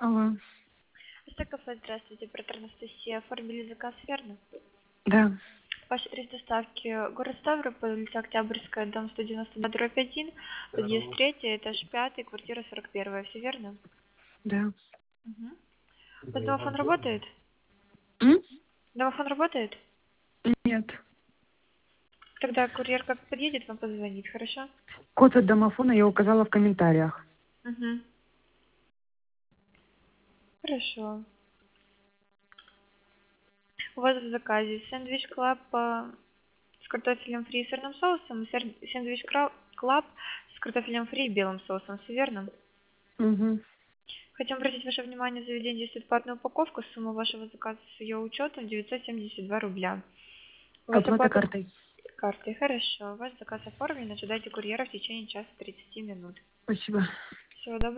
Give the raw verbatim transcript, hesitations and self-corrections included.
Алло. Это кафе, здравствуйте, оператор Анастасия. Оформили заказ, верно? Да. Ваш адрес доставки город Ставрополь, улица Октябрьская, дом сто девяносто два, дробь один, подъезд третий, этаж пятый, квартира сорок первая. Все верно? Да. Угу. У вас домофон работает? М? Домофон работает? Нет. Тогда курьер как подъедет, вам позвонит, хорошо? Код от домофона я указала в комментариях. Угу. Хорошо. У вас в заказе сэндвич клаб э, с картофелем фри и сырным соусом, и сэр- сэндвич Кра- клаб с картофелем фри и белым соусом, все верно? Угу. Хотим обратить ваше внимание, заведение действует платная упаковка, сумма вашего заказа с ее учетом девятьсот семьдесят два рубля. У вас Оплата оплата картой. картой, хорошо. Ваш заказ оформлен, ожидайте курьера в течение часа тридцати минут. Спасибо. Всего доброго.